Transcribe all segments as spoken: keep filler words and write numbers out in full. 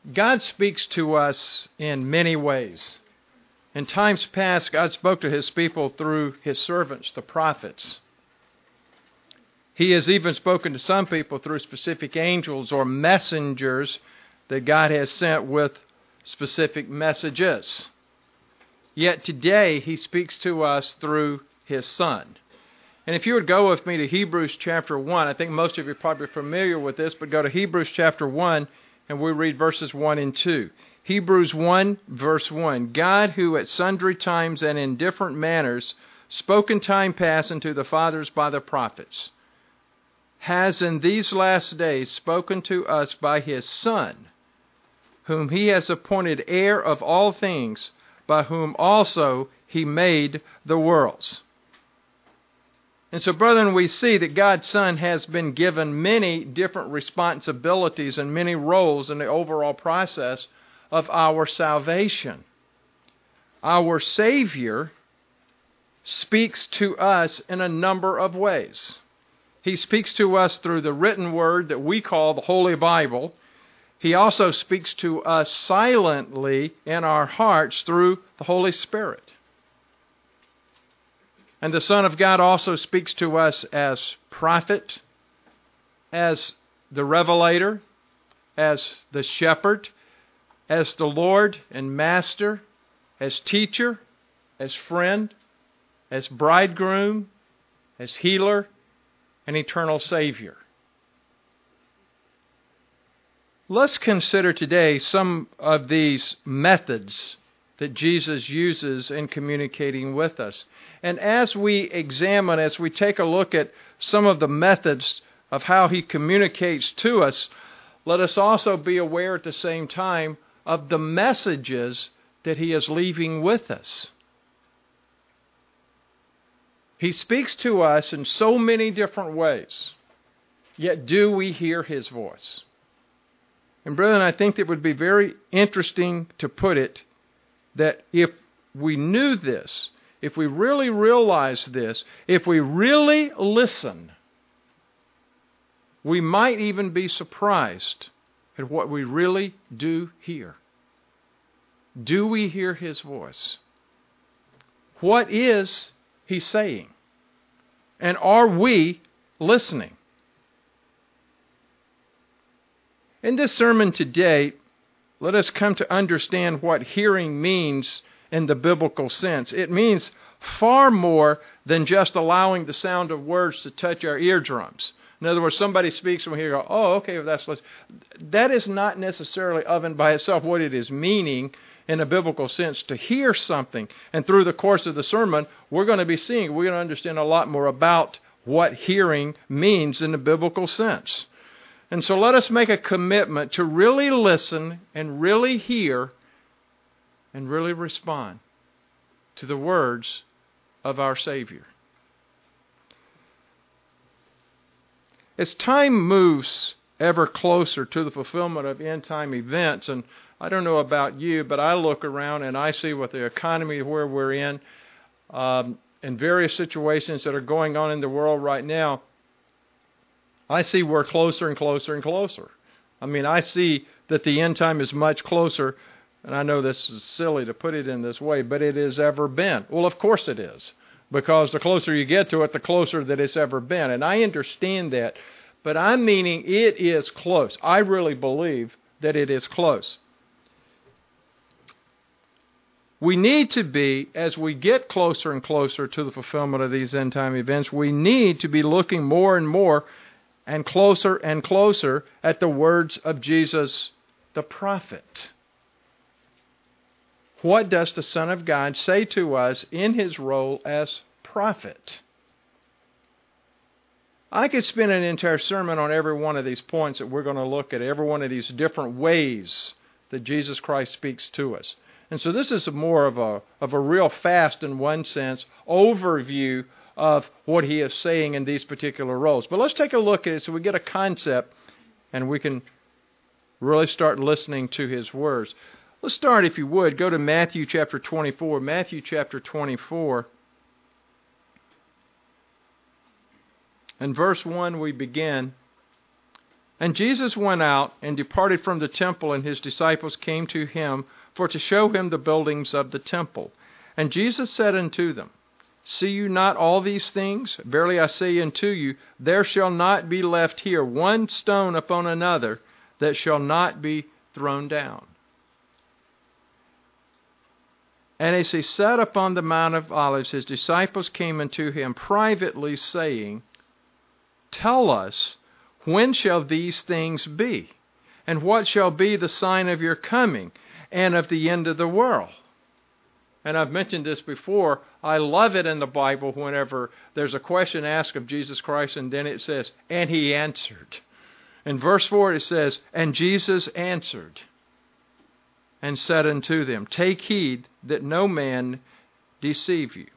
God speaks to us in many ways. In times past, God spoke to His people through His servants, the prophets. He has even spoken to some people through specific angels or messengers that God has sent with specific messages. Yet today, He speaks to us through His Son. And if you would go with me to Hebrews chapter one, I think most of you are probably familiar with this, but go to Hebrews chapter one, and we read verses one and two. Hebrews one, verse one. God, who at sundry times and in different manners spoke in time past unto the fathers by the prophets, has in these last days spoken to us by His Son, whom He has appointed heir of all things, by whom also He made the worlds. And so, brethren, we see that God's Son has been given many different responsibilities and many roles in the overall process of our salvation. Our Savior speaks to us in a number of ways. He speaks to us through the written word that we call the Holy Bible. He also speaks to us silently in our hearts through the Holy Spirit. And the Son of God also speaks to us as prophet, as the revelator, as the shepherd, as the Lord and Master, as teacher, as friend, as bridegroom, as healer, and eternal Savior. Let's consider today some of these methods that Jesus uses in communicating with us. And as we examine, as we take a look at some of the methods of how He communicates to us, let us also be aware at the same time of the messages that He is leaving with us. He speaks to us in so many different ways, yet do we hear His voice? And brethren, I think it would be very interesting to put it that if we knew this, if we really realized this, if we really listen, we might even be surprised at what we really do hear. Do we hear His voice? What is He saying? And are we listening? In this sermon today, let us come to understand what hearing means in the biblical sense. It means far more than just allowing the sound of words to touch our eardrums. In other words, somebody speaks and we hear, go, oh, okay, well, that's listen. That is not necessarily of and by itself what it is meaning in a biblical sense, to hear something. And through the course of the sermon, we're going to be seeing, we're going to understand a lot more about what hearing means in the biblical sense. And so let us make a commitment to really listen and really hear and really respond to the words of our Savior. As time moves ever closer to the fulfillment of end-time events, and I don't know about you, but I look around and I see what the economy where we're in, um, and various situations that are going on in the world right now, I see we're closer and closer and closer. I mean, I see that the end time is much closer, and I know this is silly to put it in this way, but it has ever been. Well, of course it is, because the closer you get to it, the closer that it's ever been. And I understand that, but I'm meaning it is close. I really believe that it is close. We need to be, as we get closer and closer to the fulfillment of these end time events, we need to be looking more and more and closer and closer at the words of Jesus the prophet. What does the Son of God say to us in His role as prophet? I could spend an entire sermon on every one of these points that we're going to look at, every one of these different ways that Jesus Christ speaks to us. And so this is more of a of a real fast, in one sense, overview of what He is saying in these particular roles. But let's take a look at it so we get a concept and we can really start listening to His words. Let's start, if you would, go to Matthew chapter twenty-four. Matthew chapter twenty-four. In verse one we begin, And Jesus went out and departed from the temple, and his disciples came to him for to show him the buildings of the temple. And Jesus said unto them, See you not all these things? Verily I say unto you, there shall not be left here one stone upon another that shall not be thrown down. And as he sat upon the Mount of Olives, his disciples came unto him privately, saying, Tell us, when shall these things be? And what shall be the sign of your coming and of the end of the world? And I've mentioned this before. I love it in the Bible whenever there's a question asked of Jesus Christ, and then it says, and he answered. In verse four it says, and Jesus answered and said unto them, Take heed that no man deceive you.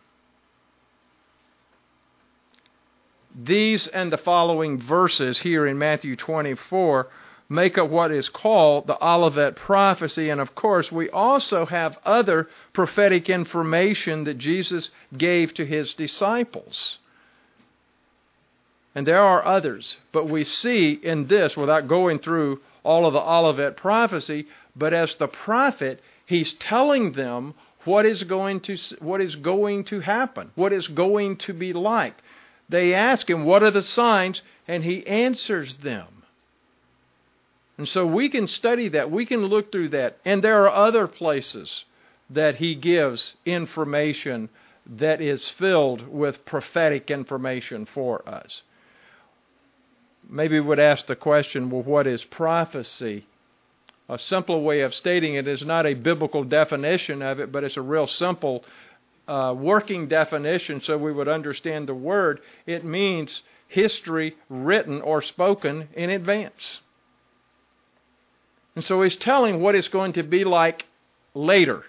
These and the following verses here in Matthew twenty-four make up what is called the Olivet prophecy. And of course, we also have other prophetic information that Jesus gave to his disciples. And there are others, but we see in this, without going through all of the Olivet prophecy, but as the prophet, he's telling them what is going to what is going to happen, what is going to be like. They ask him, what are the signs? And he answers them. And so we can study that. We can look through that. And there are other places that he gives information that is filled with prophetic information for us. Maybe we would ask the question, well, what is prophecy? A simple way of stating it is not a biblical definition of it, but it's a real simple uh, working definition so we would understand the word. It means history written or spoken in advance. And so he's telling what it's going to be like later.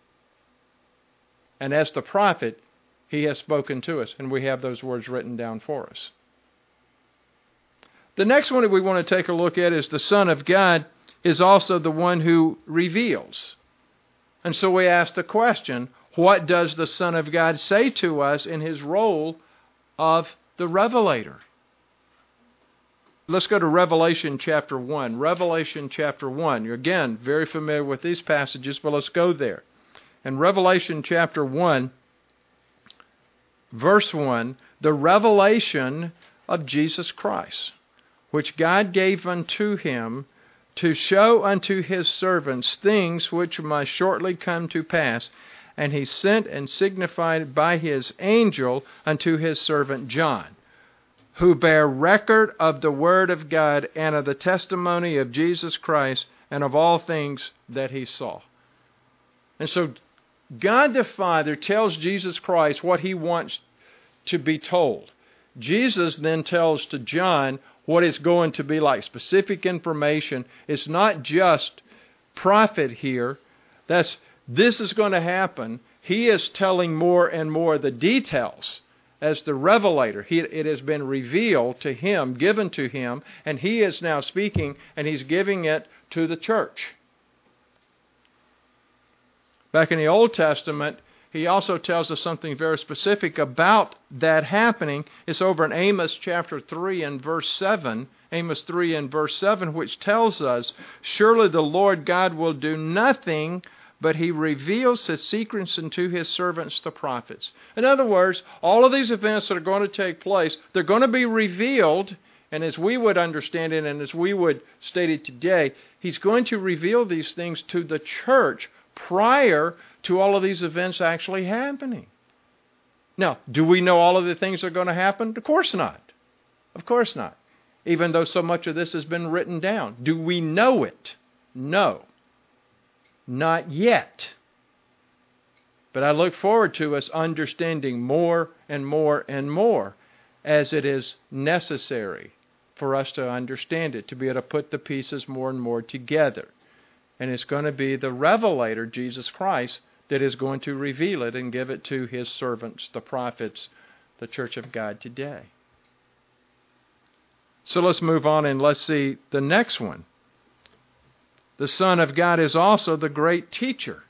And as the prophet, he has spoken to us, and we have those words written down for us. The next one that we want to take a look at is the Son of God is also the one who reveals. And so we ask the question, what does the Son of God say to us in his role of the revelator? Let's go to Revelation chapter one. Revelation chapter one. You're again very familiar with these passages, but let's go there. In Revelation chapter one, verse one, the revelation of Jesus Christ, which God gave unto him to show unto his servants things which must shortly come to pass. And he sent and signified by his angel unto his servant John, who bear record of the word of God and of the testimony of Jesus Christ and of all things that he saw. And so God the Father tells Jesus Christ what he wants to be told. Jesus then tells to John what it's going to be like. Specific information. It's not just prophet here. That's this is going to happen. He is telling more and more the details. As the revelator, he, it has been revealed to him, given to him, and he is now speaking, and he's giving it to the church. Back in the Old Testament, he also tells us something very specific about that happening. It's over in Amos chapter three and verse seven, Amos three and verse seven, which tells us, Surely the Lord God will do nothing, but he reveals his secrets unto his servants, the prophets. In other words, all of these events that are going to take place, they're going to be revealed, and as we would understand it, and as we would state it today, he's going to reveal these things to the church prior to all of these events actually happening. Now, do we know all of the things that are going to happen? Of course not. Of course not. Even though so much of this has been written down. Do we know it? No. Not yet. But I look forward to us understanding more and more and more as it is necessary for us to understand it, to be able to put the pieces more and more together. And it's going to be the revelator, Jesus Christ, that is going to reveal it and give it to his servants, the prophets, the church of God today. So let's move on and let's see the next one. The Son of God is also the great teacher.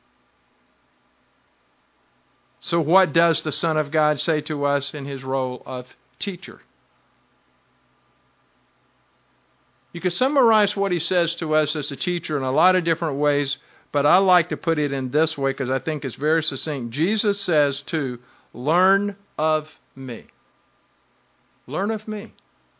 So what does the Son of God say to us in his role of teacher? You could summarize what he says to us as a teacher in a lot of different ways, but I like to put it in this way because I think it's very succinct. Jesus says to learn of me. Learn of me.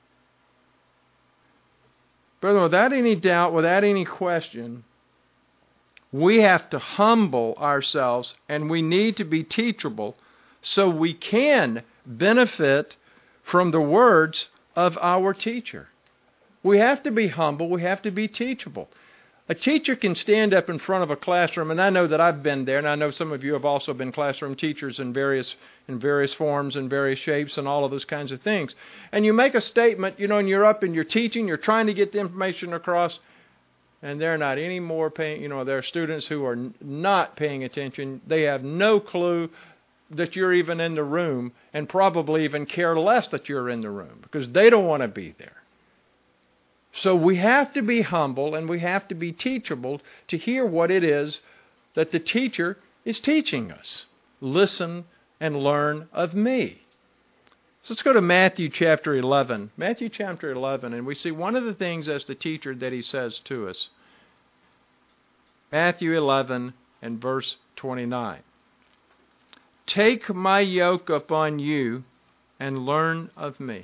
Brother, without any doubt, without any question, we have to humble ourselves and we need to be teachable so we can benefit from the words of our teacher. We have to be humble. We have to be teachable. A teacher can stand up in front of a classroom, and I know that I've been there, and I know some of you have also been classroom teachers in various in various forms and various shapes and all of those kinds of things. And you make a statement, you know, and you're up and you're teaching, you're trying to get the information across, and they're not any more paying, you know, there are students who are not paying attention. They have no clue that you're even in the room and probably even care less that you're in the room because they don't want to be there. So we have to be humble and we have to be teachable to hear what it is that the teacher is teaching us. Listen and learn of me. So let's go to Matthew chapter eleven. Matthew chapter eleven, and we see one of the things as the teacher that he says to us. Matthew eleven and verse twenty-nine. Take my yoke upon you and learn of me.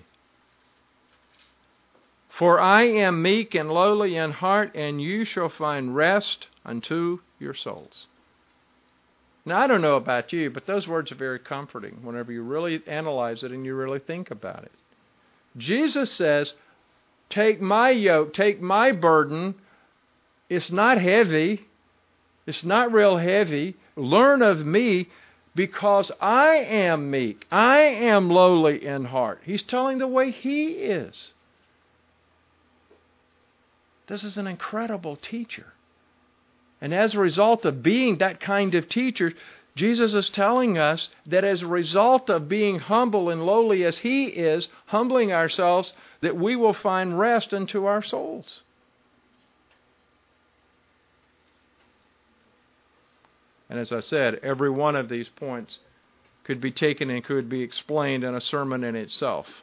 For I am meek and lowly in heart, and you shall find rest unto your souls. Now, I don't know about you, but those words are very comforting whenever you really analyze it and you really think about it. Jesus says, take my yoke, take my burden. It's not heavy. It's not real heavy. Learn of me because I am meek. I am lowly in heart. He's telling the way he is. This is an incredible teacher. And as a result of being that kind of teacher, Jesus is telling us that as a result of being humble and lowly as he is, humbling ourselves, that we will find rest unto our souls. And as I said, every one of these points could be taken and could be explained in a sermon in itself.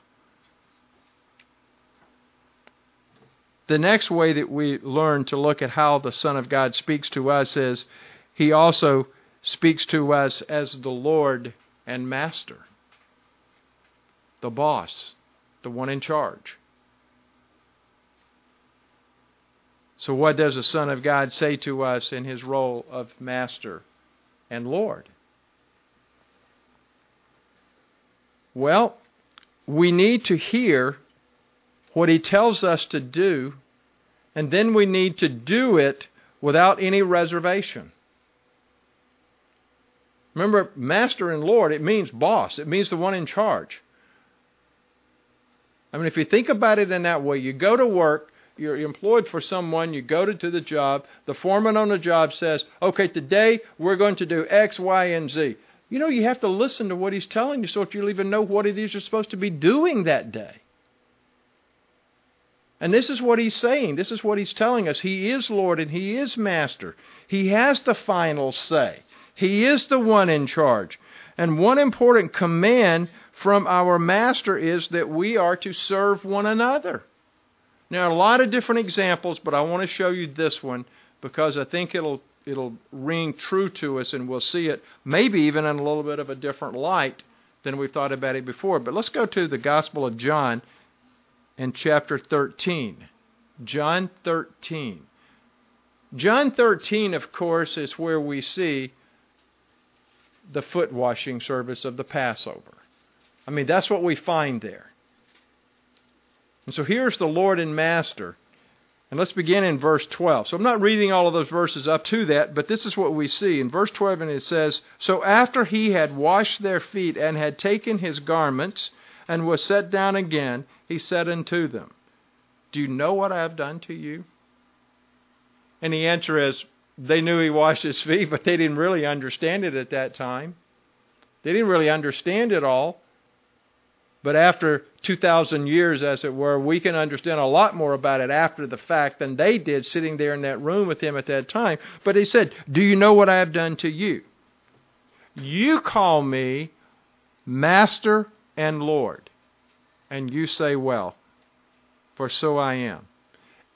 The next way that we learn to look at how the Son of God speaks to us is he also speaks to us as the Lord and Master, the boss, the one in charge. So what does the Son of God say to us in his role of Master and Lord? Well, we need to hear what he tells us to do, and then we need to do it without any reservation. Remember, Master and Lord, it means boss. It means the one in charge. I mean, if you think about it in that way, you go to work, you're employed for someone, you go to, to the job, the foreman on the job says, okay, today we're going to do X, Y, and Z. You know, you have to listen to what he's telling you so that you'll even know what it is you're supposed to be doing that day. And this is what he's saying. This is what he's telling us. He is Lord and he is Master. He has the final say. He is the one in charge. And one important command from our Master is that we are to serve one another. Now, a lot of different examples, but I want to show you this one because I think it'll it'll ring true to us and we'll see it maybe even in a little bit of a different light than we've thought about it before. But let's go to the Gospel of John in chapter thirteen. John thirteen. John thirteen, of course, is where we see the foot washing service of the Passover. I mean, that's what we find there. And so here's the Lord and Master. And let's begin in verse twelve. So I'm not reading all of those verses up to that, but this is what we see. In verse twelve, and it says, so after he had washed their feet and had taken his garments and was set down again, he said unto them, do you know what I have done to you? And the answer is, they knew he washed his feet, but they didn't really understand it at that time. They didn't really understand it all. But after two thousand years, as it were, we can understand a lot more about it after the fact than they did sitting there in that room with him at that time. But he said, do you know what I have done to you? You call me Master and Lord, and you say, well, for so I am.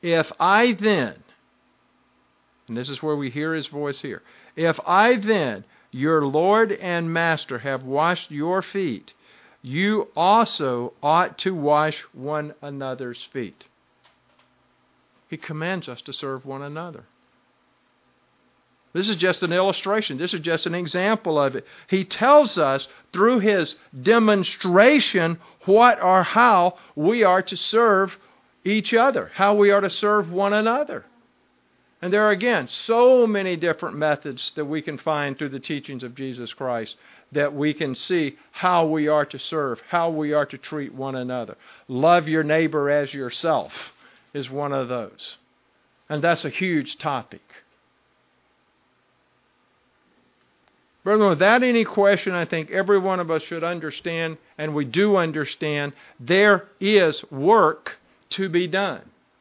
If I then, and this is where we hear his voice here, if I then, your Lord and Master, have washed your feet, you also ought to wash one another's feet. He commands us to serve one another. This is just an illustration. This is just an example of it. He tells us through his demonstration what or how we are to serve each other, how we are to serve one another. And there are, again, so many different methods that we can find through the teachings of Jesus Christ that we can see how we are to serve, how we are to treat one another. Love your neighbor as yourself is one of those. And that's a huge topic. Brethren, without any question, I think every one of us should understand, and we do understand, there is work to be done.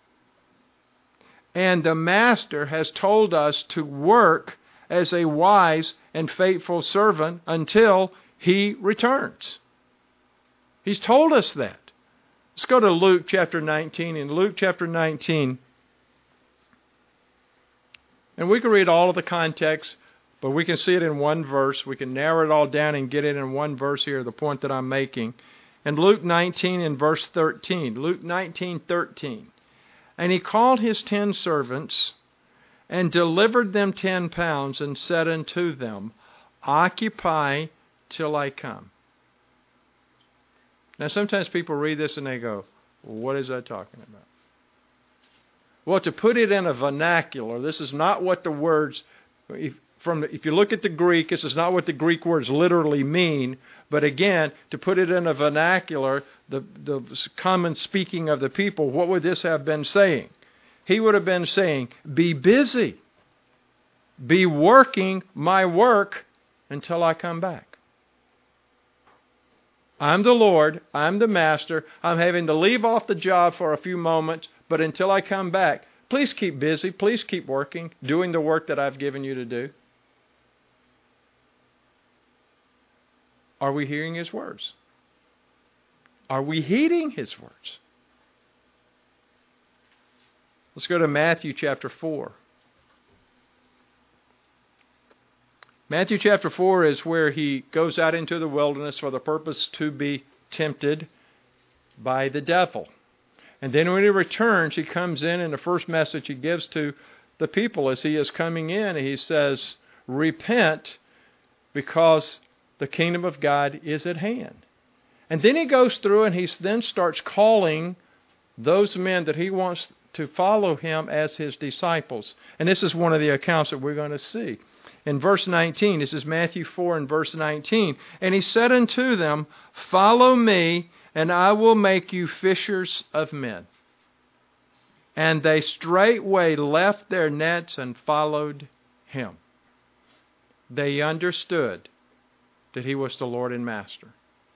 And the Master has told us to work as a wise and faithful servant until he returns. He's told us that. Let's go to Luke chapter nineteen. In Luke chapter nineteen, and we can read all of the context, but we can see it in one verse. We can narrow it all down and get it in one verse here, the point that I'm making. In Luke nineteen and verse thirteen. Luke nineteen, thirteen. And he called his ten servants and delivered them ten pounds and said unto them, Occupy till I come. Now sometimes people read this and they go, what is that talking about? Well, to put it in a vernacular, this is not what the words... If, From the, if you look at the Greek, this is not what the Greek words literally mean. But again, to put it in a vernacular, the, the common speaking of the people, what would this have been saying? He would have been saying, be busy. Be working my work until I come back. I'm the Lord. I'm the Master. I'm having to leave off the job for a few moments, but until I come back, please keep busy. Please keep working, doing the work that I've given you to do. Are we hearing his words? Are we heeding his words? Let's go to Matthew chapter four. Matthew chapter four is where he goes out into the wilderness for the purpose to be tempted by the devil. And then when he returns, he comes in, and the first message he gives to the people as he is coming in, he says, repent, because the kingdom of God is at hand. And then he goes through and he then starts calling those men that he wants to follow him as his disciples. And this is one of the accounts that we're going to see. In verse nineteen, this is Matthew four and verse nineteen. And he said unto them, Follow me, and I will make you fishers of men. And they straightway left their nets and followed him. They understood that he was the Lord and Master.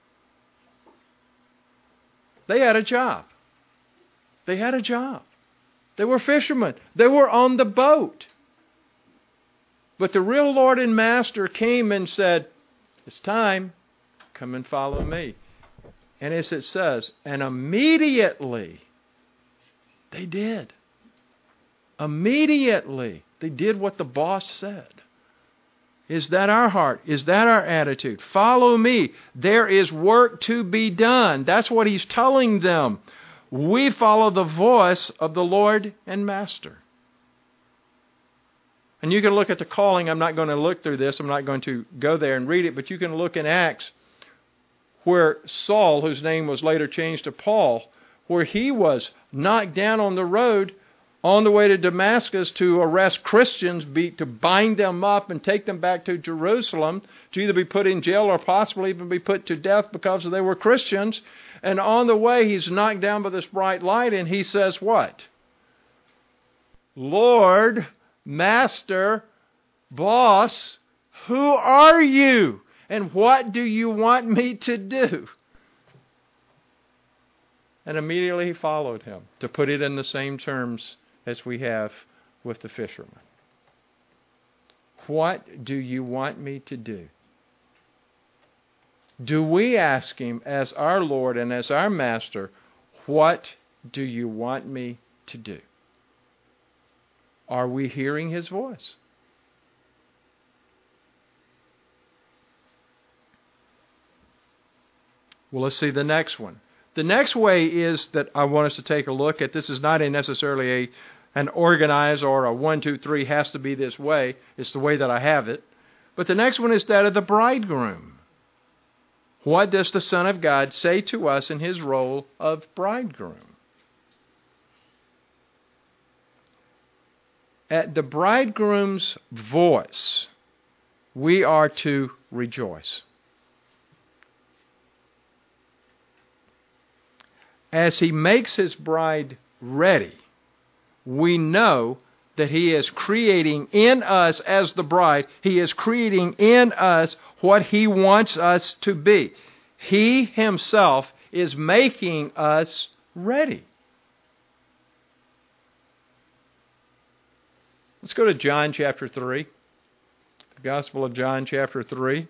They had a job. They had a job. They were fishermen. They were on the boat. But the real Lord and Master came and said, it's time. Come and follow me. And as it says, and immediately they did. Immediately they did what the boss said. Is that our heart? Is that our attitude? Follow me. There is work to be done. That's what he's telling them. We follow the voice of the Lord and Master. And you can look at the calling. I'm not going to look through this. I'm not going to go there and read it. But you can look in Acts where Saul, whose name was later changed to Paul, where he was knocked down on the road on the way to Damascus to arrest Christians, be, to bind them up and take them back to Jerusalem to either be put in jail or possibly even be put to death because they were Christians. And on the way, he's knocked down by this bright light, and he says what? Lord, Master, Boss, who are you? And what do you want me to do? And immediately he followed him, to put it in the same terms as we have with the fishermen. What do you want me to do? Do we ask him as our Lord and as our Master, what do you want me to do? Are we hearing His voice? Well, let's see the next one. The next way is that I want us to take a look at. This is not a necessarily a an organized or a one, two, three has to be this way. It's the way that I have it. But the next one is that of the bridegroom. What does the Son of God say to us in His role of bridegroom? At the bridegroom's voice, we are to rejoice. As He makes His bride ready, we know that He is creating in us as the bride, He is creating in us what He wants us to be. He Himself is making us ready. Let's go to John chapter three. The Gospel of John chapter three.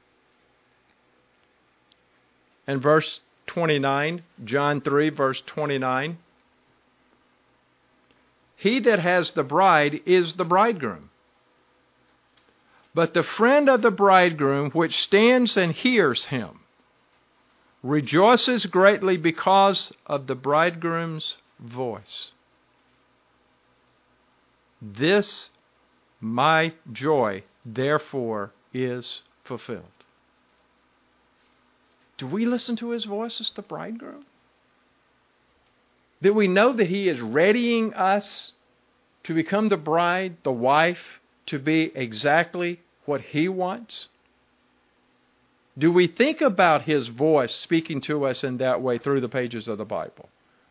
And verse twenty-nine. John three, verse twenty-nine. He that has the bride is the bridegroom. But the friend of the bridegroom, which stands and hears him, rejoices greatly because of the bridegroom's voice. This my joy, therefore, is fulfilled. Do we listen to His voice as the bridegroom? That we know that He is readying us to become the bride, the wife, to be exactly what He wants? Do we think about His voice speaking to us in that way through the pages of the Bible?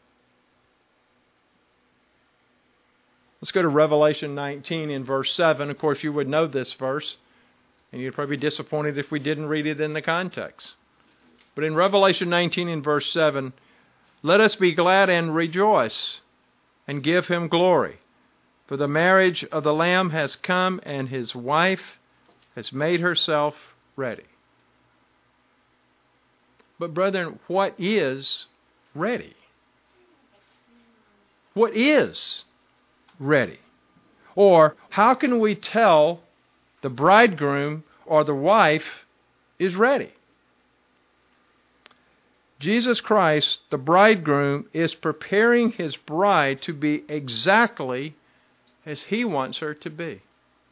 Let's go to Revelation nineteen in verse seven. Of course, you would know this verse, and you'd probably be disappointed if we didn't read it in the context. But in Revelation nineteen in verse seven, let us be glad and rejoice and give Him glory. For the marriage of the Lamb has come, and His wife has made herself ready. But brethren, what is ready? What is ready? Or how can we tell the bridegroom or the wife is ready? Jesus Christ, the bridegroom, is preparing His bride to be exactly as He wants her to be.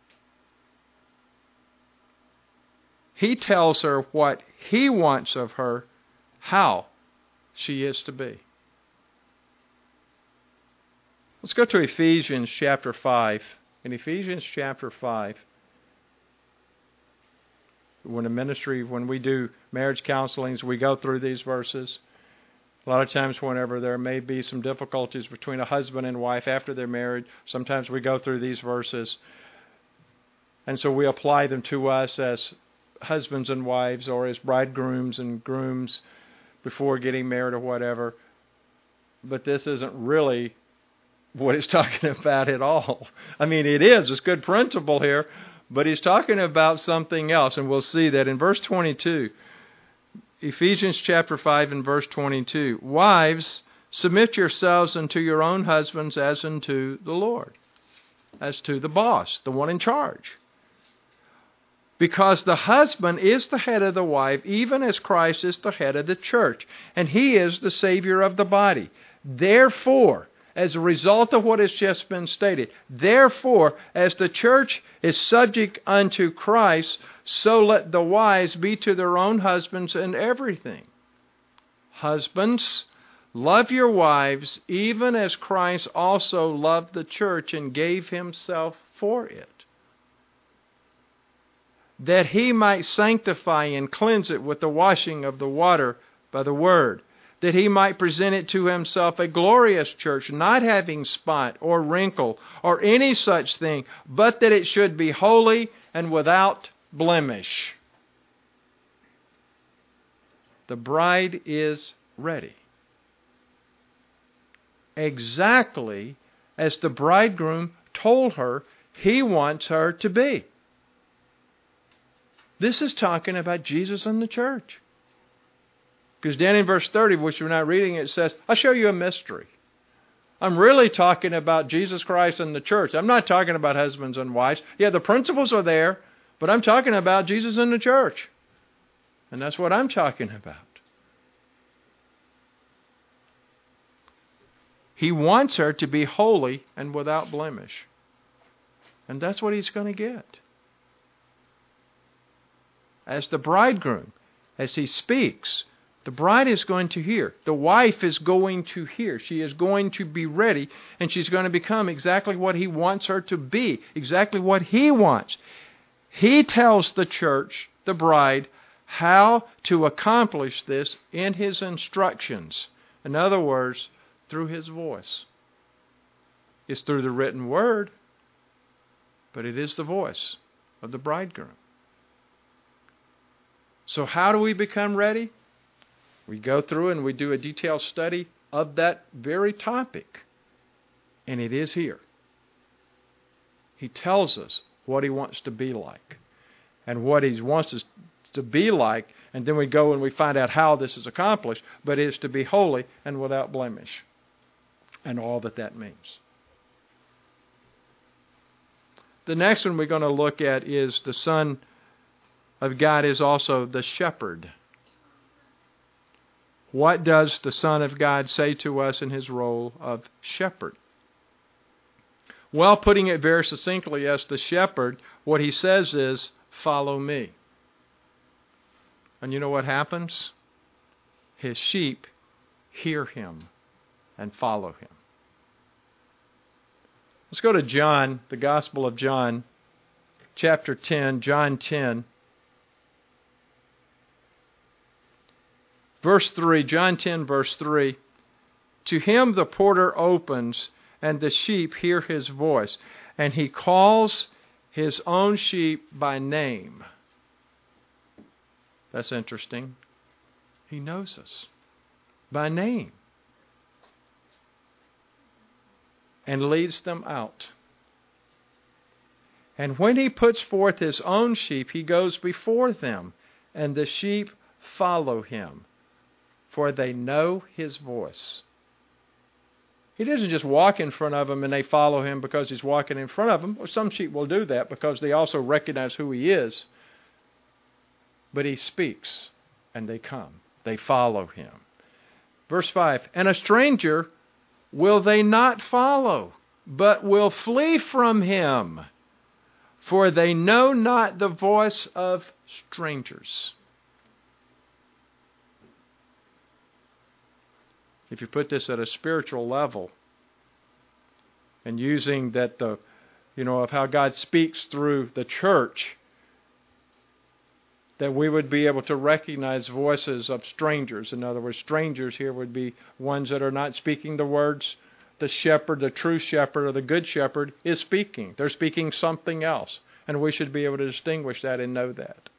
He tells her what He wants of her, how she is to be. Let's go to Ephesians chapter five. In Ephesians chapter five, when a ministry, when we do marriage counselings, we go through these verses. A lot of times whenever there may be some difficulties between a husband and wife after they're married, sometimes we go through these verses. And so we apply them to us as husbands and wives, or as bridegrooms and grooms before getting married or whatever. But this isn't really what he's talking about at all. I mean, it is. It's good principle here. But he's talking about something else. And we'll see that in verse twenty-two. Ephesians chapter five and verse twenty-two. Wives, submit yourselves unto your own husbands as unto the Lord. As to the boss, the one in charge. Because the husband is the head of the wife, even as Christ is the head of the church. And He is the Savior of the body. Therefore, as a result of what has just been stated, therefore, as the church is subject unto Christ, so let the wives be to their own husbands in everything. Husbands, love your wives, even as Christ also loved the church and gave Himself for it, that He might sanctify and cleanse it with the washing of the water by the word, that He might present it to Himself a glorious church, not having spot or wrinkle or any such thing, but that it should be holy and without blemish. The bride is ready, exactly as the bridegroom told her He wants her to be. This is talking about Jesus and the church. Because down in verse thirty, which we're not reading, it says, I'll show you a mystery. I'm really talking about Jesus Christ and the church. I'm not talking about husbands and wives. Yeah, the principles are there, but I'm talking about Jesus and the church. And that's what I'm talking about. He wants her to be holy and without blemish. And that's what he's going to get. As the bridegroom, as he speaks, the bride is going to hear. The wife is going to hear. She is going to be ready, and she's going to become exactly what he wants her to be, exactly what he wants. He tells the church, the bride, how to accomplish this in his instructions. In other words, through his voice. It's through the written word, but it is the voice of the bridegroom. So how do we become ready? We go through and we do a detailed study of that very topic. And it is here. He tells us what he wants to be like and what he wants us to be like. And then we go and we find out how this is accomplished. But it is to be holy and without blemish. And all that that means. The next one we're going to look at is the Son of God is also the shepherd. What does the Son of God say to us in his role of shepherd? Well, putting it very succinctly, as the shepherd, what he says is, follow me. And you know what happens? His sheep hear him and follow him. Let's go to John, the Gospel of John, chapter ten, John ten. Verse three, John ten, verse three. To him the porter opens, and the sheep hear his voice, and he calls his own sheep by name. That's interesting. He knows us by name. And leads them out. And when he puts forth his own sheep, he goes before them, and the sheep follow him, for they know his voice. He doesn't just walk in front of them and they follow him because he's walking in front of them. Well, some sheep will do that because they also recognize who he is. But he speaks, and they come. They follow him. Verse five, and a stranger will they not follow, but will flee from him, for they know not the voice of strangers. If you put this at a spiritual level, and using that the, you know, of how God speaks through the church, that we would be able to recognize voices of strangers. In other words, strangers here would be ones that are not speaking the words. The shepherd, the true shepherd, or the good shepherd is speaking. They're speaking something else. And we should be able to distinguish that and know that.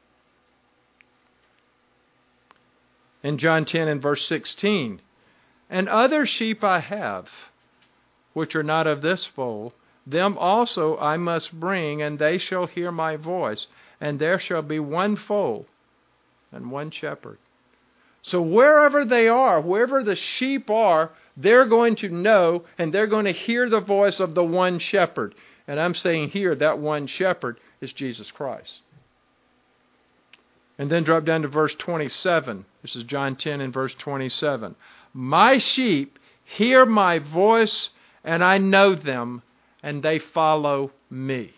In John ten and verse sixteen, and other sheep I have, which are not of this fold, them also I must bring, and they shall hear my voice. And there shall be one fold and one shepherd. So wherever they are, wherever the sheep are, they're going to know and they're going to hear the voice of the one shepherd. And I'm saying here that one shepherd is Jesus Christ. And then drop down to verse twenty-seven. This is John ten and verse twenty-seven. My sheep hear my voice, and I know them, and they follow me.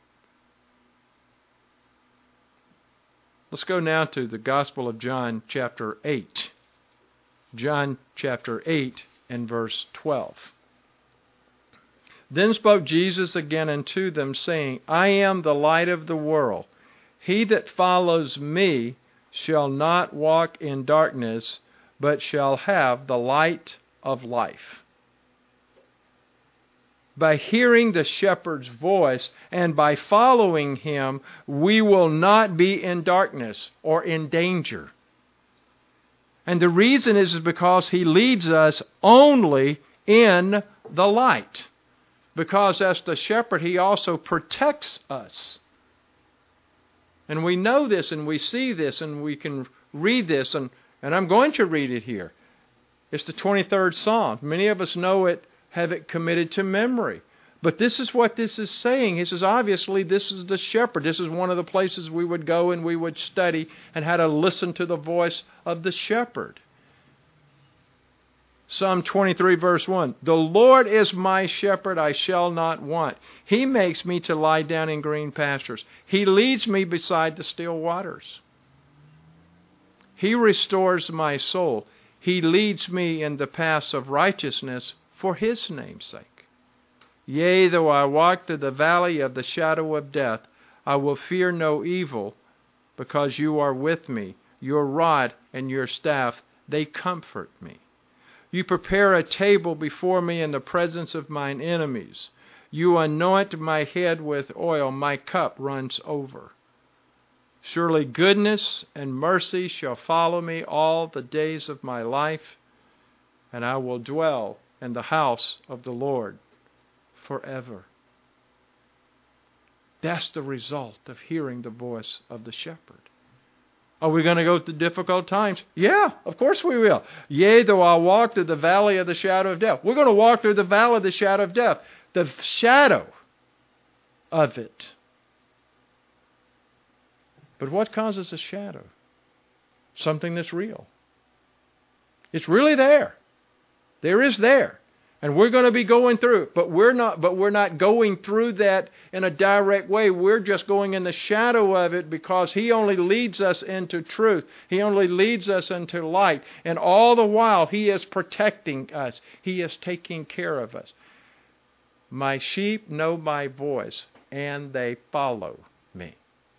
Let's go now to the Gospel of John, chapter eight. John, chapter eight, and verse twelve. Then spoke Jesus again unto them, saying, I am the light of the world. He that follows me shall not walk in darkness, but shall have the light of life. By hearing the shepherd's voice and by following him, we will not be in darkness or in danger. And the reason is because he leads us only in the light. Because as the shepherd, he also protects us. And we know this and we see this and we can read this. And, and I'm going to read it here. It's the twenty-third Psalm. Many of us know it have it committed to memory. But this is what this is saying. He says, obviously, this is the shepherd. This is one of the places we would go and we would study and how to listen to the voice of the shepherd. Psalm twenty-three, verse one, the Lord is my shepherd, I shall not want. He makes me to lie down in green pastures. He leads me beside the still waters. He restores my soul. He leads me in the paths of righteousness for His name's sake. Yea, though I walk through the valley of the shadow of death, I will fear no evil, because you are with me. Your rod and your staff, they comfort me. You prepare a table before me in the presence of mine enemies. You anoint my head with oil, my cup runs over. Surely goodness and mercy shall follow me all the days of my life, and I will dwell in the house of the Lord forever. That's the result of hearing the voice of the shepherd. Are we going to go through difficult times? Yeah, of course we will. Yea, though I walk through the valley of the shadow of death. We're going to walk through the valley of the shadow of death. The shadow of it. But what causes a shadow? Something that's real. It's really there. There is there. And we're going to be going through it, but we're not but we're not going through that in a direct way. We're just going in the shadow of it because He only leads us into truth. He only leads us into light. And all the while He is protecting us. He is taking care of us. My sheep know my voice, and they follow me.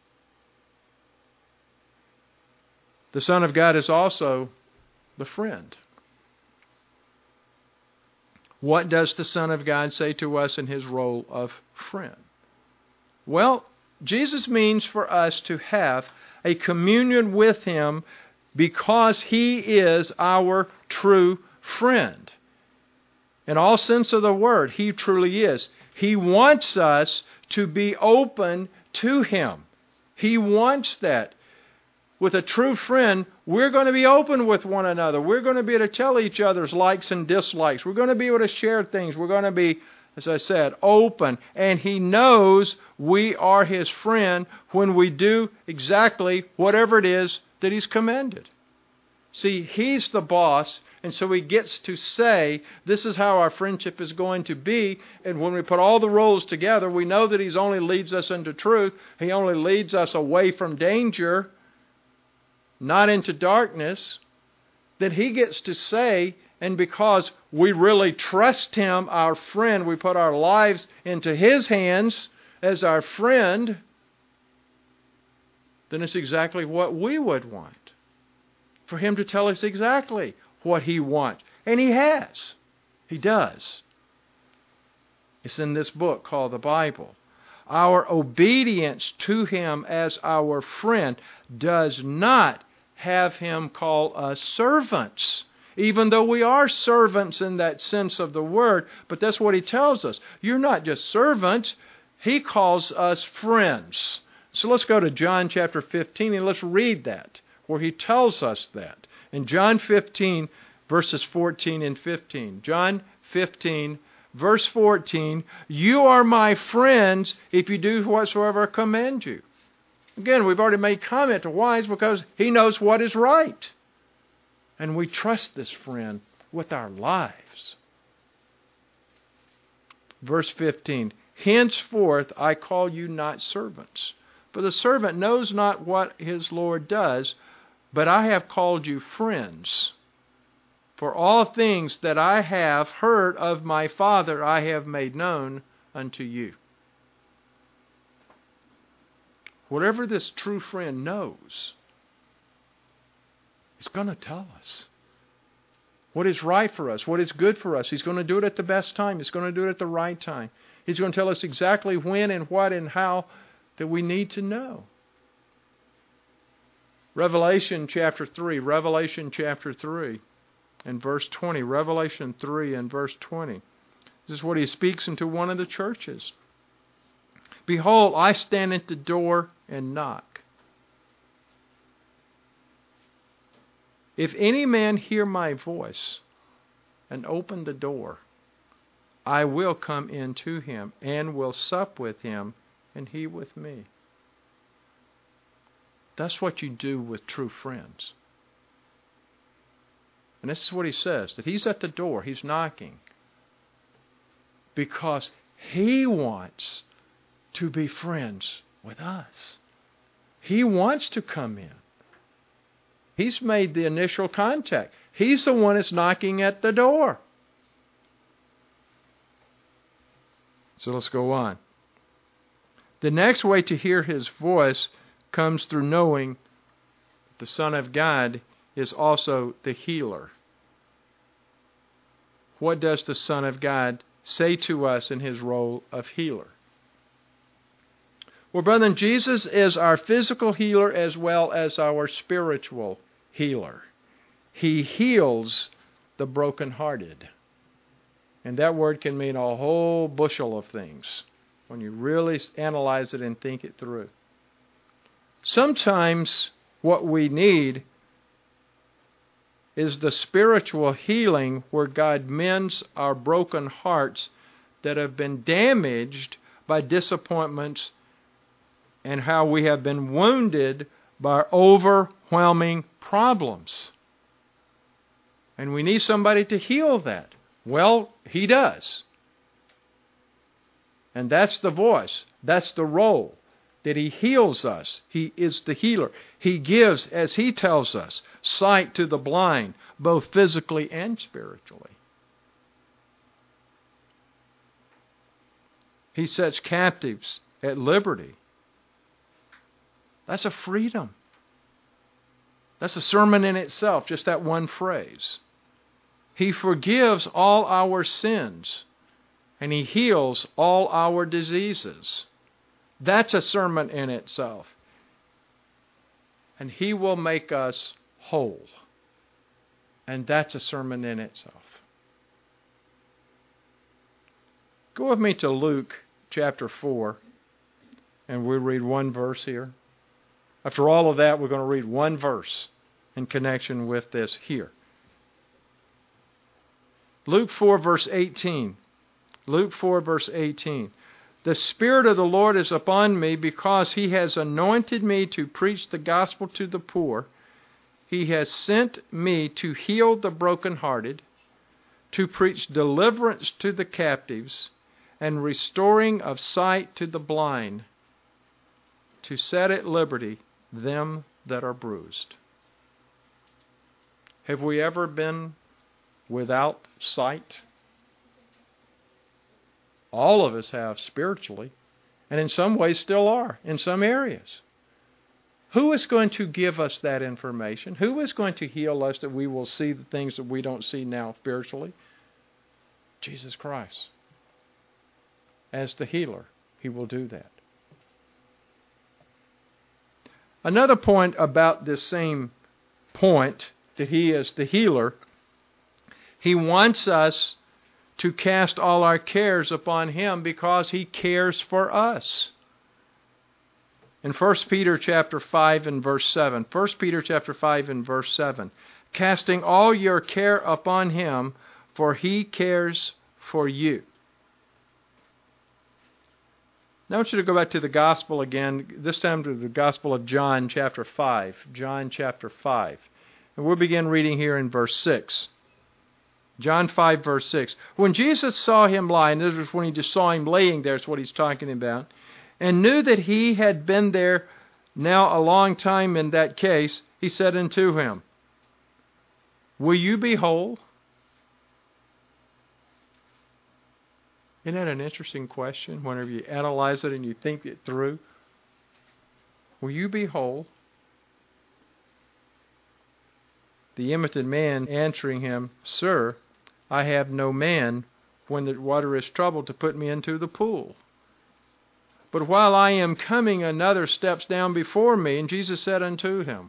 The Son of God is also the friend. What does the Son of God say to us in His role of friend? Well, Jesus means for us to have a communion with Him because He is our true friend. In all sense of the word, He truly is. He wants us to be open to Him. He wants that. With a true friend, we're going to be open with one another. We're going to be able to tell each other's likes and dislikes. We're going to be able to share things. We're going to be, as I said, open. And He knows we are His friend when we do exactly whatever it is that He's commanded. See, He's the boss, and so He gets to say, this is how our friendship is going to be. And when we put all the roles together, we know that He only leads us into truth. He only leads us away from danger, not into darkness. Then He gets to say, and because we really trust Him, our friend, we put our lives into His hands as our friend, then it's exactly what we would want. For Him to tell us exactly what He wants. And He has. He does. It's in this book called the Bible. Our obedience to Him as our friend does not have Him call us servants, even though we are servants in that sense of the word. But that's what He tells us. You're not just servants. He calls us friends. So let's go to John chapter fifteen and let's read that, where He tells us that. In John fifteen, verses fourteen and fifteen. John fifteen, verse fourteen, you are my friends if you do whatsoever I command you. Again, we've already made comment to why. It's because He knows what is right. And we trust this friend with our lives. Verse fifteen, henceforth I call you not servants, for the servant knows not what his Lord does, but I have called you friends. For all things that I have heard of my Father I have made known unto you. Whatever this true friend knows, He's going to tell us what is right for us, what is good for us. He's going to do it at the best time. He's going to do it at the right time. He's going to tell us exactly when and what and how that we need to know. Revelation chapter three, Revelation chapter three and verse twenty. Revelation three and verse twenty. This is what He speaks into one of the churches. Behold, I stand at the door and knock. If any man hear my voice and open the door, I will come in to him and will sup with him and he with me. That's what you do with true friends. And this is what he says, that he's at the door, he's knocking. Because he wants to be friends with us. He wants to come in. He's made the initial contact. He's the one that's knocking at the door. So let's go on. The next way to hear his voice comes through knowing the Son of God is also the healer. What does the Son of God say to us in his role of healer? Well, brethren, Jesus is our physical healer as well as our spiritual healer. He heals the brokenhearted. And that word can mean a whole bushel of things when you really analyze it and think it through. Sometimes what we need is the spiritual healing where God mends our broken hearts that have been damaged by disappointments and how we have been wounded by overwhelming problems. And we need somebody to heal that. Well, he does. And that's the voice. That's the role. That he heals us. He is the healer. He gives, as he tells us, sight to the blind, both physically and spiritually. He sets captives at liberty. That's a freedom. That's a sermon in itself, just that one phrase. He forgives all our sins, and he heals all our diseases. That's a sermon in itself. And he will make us whole. And that's a sermon in itself. Go with me to Luke chapter four, and we'll read one verse here. After all of that, we're going to read one verse in connection with this here. Luke four, verse eighteen. Luke four, verse eighteen. The Spirit of the Lord is upon me because he has anointed me to preach the gospel to the poor. He has sent me to heal the brokenhearted, to preach deliverance to the captives, and restoring of sight to the blind, to set at liberty them that are bruised. Have we ever been without sight? All of us have spiritually, and in some ways still are, in some areas. Who is going to give us that information? Who is going to heal us that we will see the things that we don't see now spiritually? Jesus Christ. As the healer, he will do that. Another point about this same point, that he is the healer, he wants us to cast all our cares upon him because he cares for us. In First Peter chapter five and verse seven, First Peter chapter five and verse seven, casting all your care upon him, for he cares for you. Now I want you to go back to the gospel again, this time to the gospel of John chapter five. John chapter five. And we'll begin reading here in verse six. John five, verse six. When Jesus saw him lie, and this was when he just saw him laying there, is what he's talking about, and knew that he had been there now a long time in that case, he said unto him, will you be whole? Isn't that an interesting question whenever you analyze it and you think it through? Will you be whole? The impotent man answering him, Sir, I have no man when the water is troubled to put me into the pool. But while I am coming, another steps down before me. And Jesus said unto him,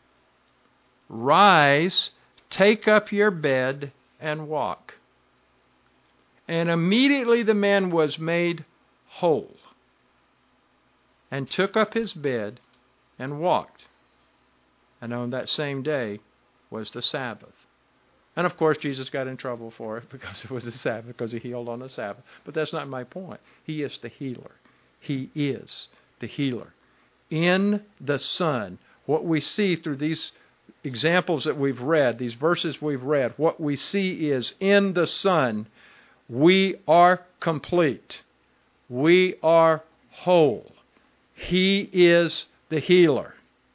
Rise, take up your bed, and walk. And immediately the man was made whole, and took up his bed, and walked. And on that same day was the Sabbath. And of course, Jesus got in trouble for it because it was the Sabbath, because he healed on the Sabbath. But that's not my point. He is the healer. He is the healer. In the Son, what we see through these examples that we've read, these verses we've read, what we see is in the Son, we are complete. We are whole. He is the healer.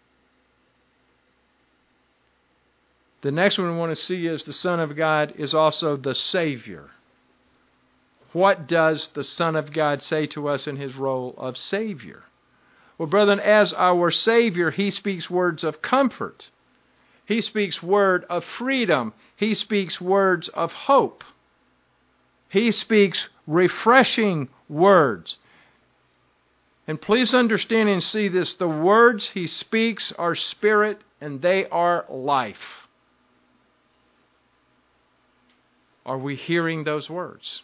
The next one we want to see is the Son of God is also the Savior. What does the Son of God say to us in his role of Savior? Well, brethren, as our Savior, he speaks words of comfort. He speaks word of freedom. He speaks words of hope. He speaks refreshing words. And please understand and see this, the words he speaks are spirit and they are life. Are we hearing those words?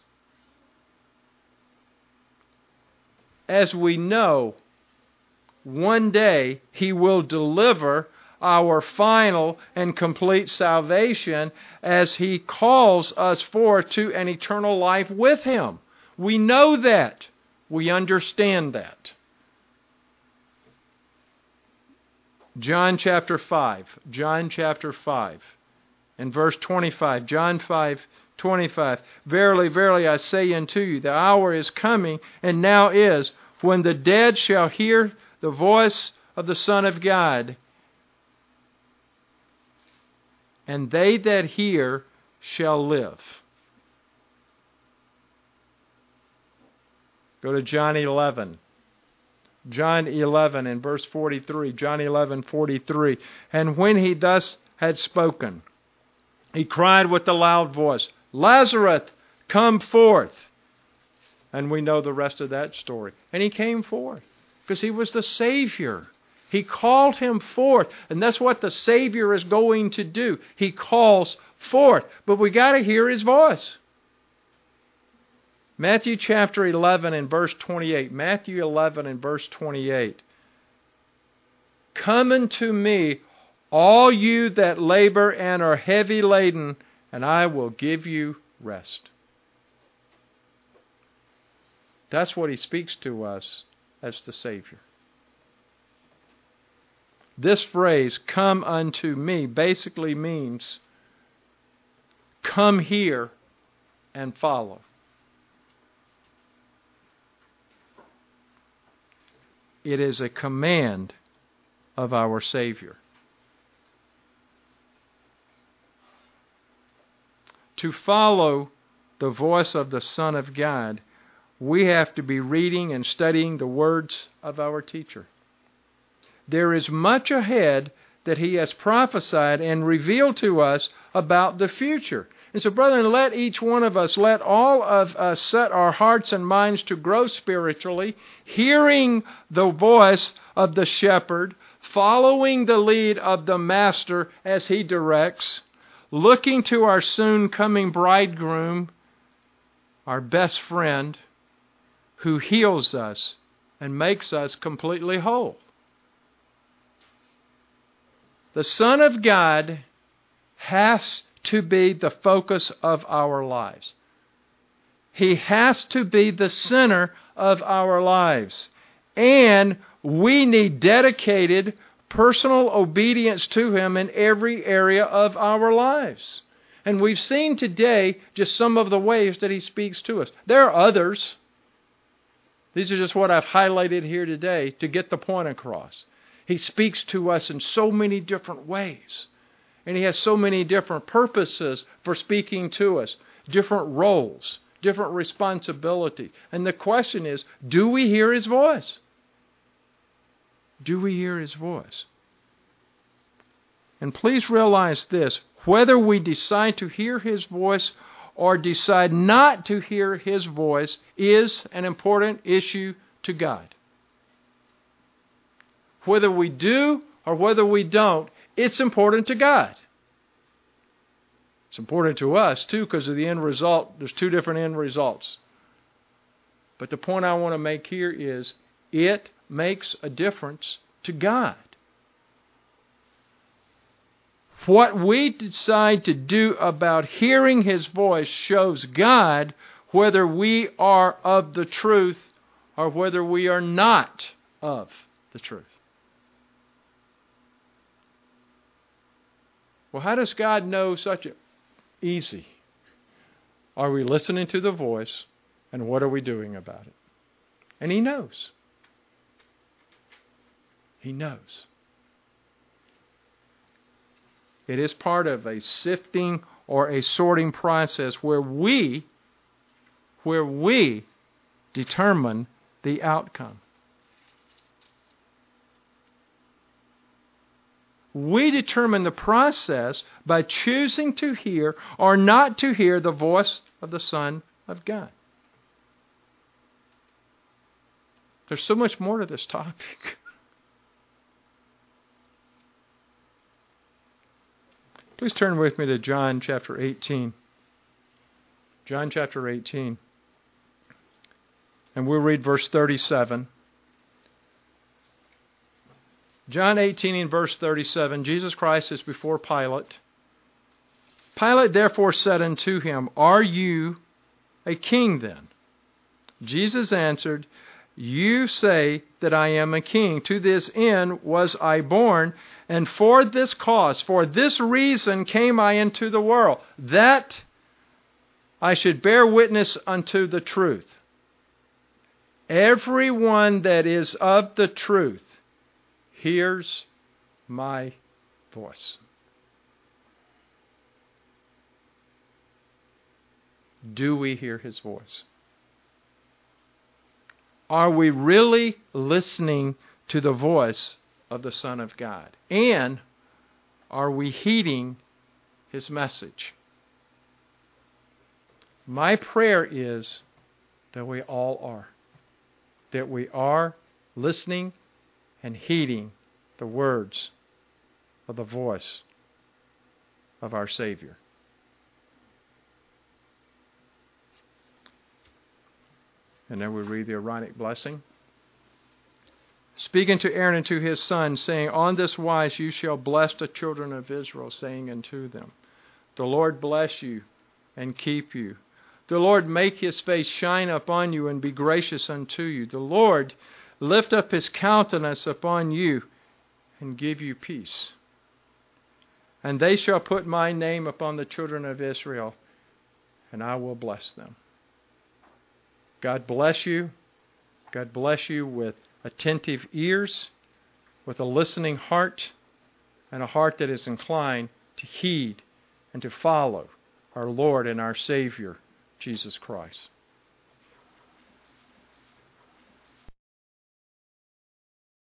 As we know, one day he will deliver our final and complete salvation as he calls us forth to an eternal life with him. We know that. We understand that. John chapter five. John chapter five. And verse twenty-five. John five twenty-five. Verily, verily, I say unto you, the hour is coming, and now is, when the dead shall hear the voice of the Son of God, and they that hear shall live. Go to John eleven. John eleven and verse forty-three. John eleven, forty-three. And when he thus had spoken, he cried with a loud voice, Lazarus, come forth. And we know the rest of that story. And he came forth because he was the Savior. He called him forth. And that's what the Savior is going to do. He calls forth. But we got to hear his voice. Matthew chapter eleven and verse twenty-eight. Matthew eleven and verse twenty-eight. Come unto me, all you that labor and are heavy laden, and I will give you rest. That's what he speaks to us as the Savior. This phrase, come unto me, basically means come here and follow. It is a command of our Savior. To follow the voice of the Son of God, we have to be reading and studying the words of our teacher. There is much ahead that he has prophesied and revealed to us about the future. And so, brethren, let each one of us, let all of us set our hearts and minds to grow spiritually, hearing the voice of the shepherd, following the lead of the master as he directs, looking to our soon coming bridegroom, our best friend, who heals us and makes us completely whole. The Son of God has to be the focus of our lives. He has to be the center of our lives. And we need dedicated personal obedience to him in every area of our lives. And we've seen today just some of the ways that he speaks to us. There are others. These are just what I've highlighted here today to get the point across. He speaks to us in so many different ways. And he has so many different purposes for speaking to us, different roles, different responsibilities. And the question is, do we hear his voice? Do we hear his voice? And please realize this, whether we decide to hear his voice or decide not to hear his voice is an important issue to God. Whether we do or whether we don't, it's important to God. It's important to us, too, because of the end result. There's two different end results. But the point I want to make here is, it makes a difference to God. What we decide to do about hearing His voice shows God whether we are of the truth or whether we are not of the truth. Well, how does God know such a... Easy. Are we listening to the voice, and what are we doing about it? And He knows. He knows. It is part of a sifting or a sorting process where we, where we determine the outcome. We determine the process by choosing to hear or not to hear the voice of the Son of God. There's so much more to this topic. Please turn with me to John chapter eighteen. John chapter eighteen. And we'll read verse thirty-seven. John eighteen and verse thirty-seven, Jesus Christ is before Pilate. Pilate therefore said unto him, Are you a king then? Jesus answered, You say that I am a king. To this end was I born, and for this cause, for this reason came I into the world, that I should bear witness unto the truth. Everyone that is of the truth hears my voice. Do we hear His voice? Are we really listening to the voice of the Son of God? And are we heeding His message? My prayer is that we all are. That we are listening and heeding the words of the voice of our Savior. And then we read the Aaronic blessing. Speaking to Aaron and to his sons, saying, On this wise you shall bless the children of Israel, saying unto them, The Lord bless you and keep you. The Lord make His face shine upon you and be gracious unto you. The Lord lift up His countenance upon you and give you peace. And they shall put my name upon the children of Israel, and I will bless them. God bless you. God bless you with attentive ears, with a listening heart, and a heart that is inclined to heed and to follow our Lord and our Savior, Jesus Christ.